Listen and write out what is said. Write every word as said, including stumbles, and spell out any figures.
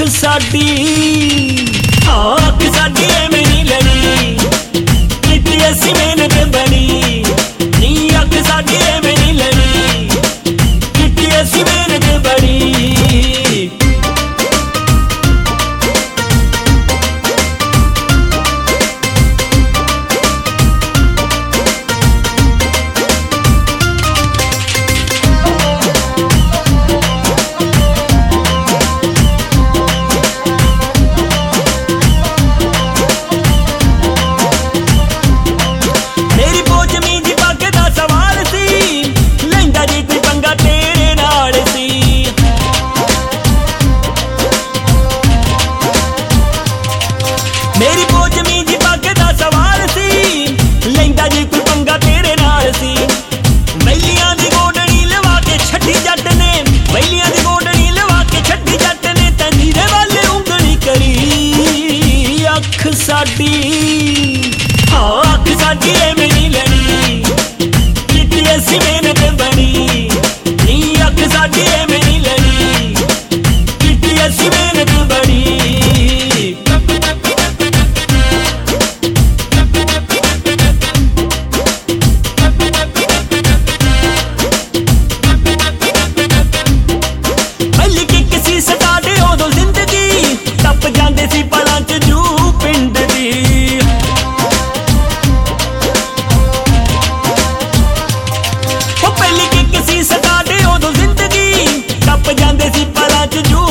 साडी हाँ अख साडी एवें नहीं लड़ी कितनी असी मेहनत बनी नी अख साडी एवें नहीं लड़ी कितनी असी मेहनत बनी। मेरी पोच मींजी पग दा सवाल सी लैंदा जी कोई पंगा तेरे नाल सी। वैलियां दी गोडनी लवा के छड्डी जट ने वैलियां दी गोडनी लवा के छड्डी जट ने ते नीरे वाले उंगली करी अख साडी हाँ अख साडी एवें नहीं लड़ी कितनी असी मेहनत बनी नी अख साडी एवें नहीं लड़ी कितनी असी मेहनत बनी। जांदे सी पलां च जू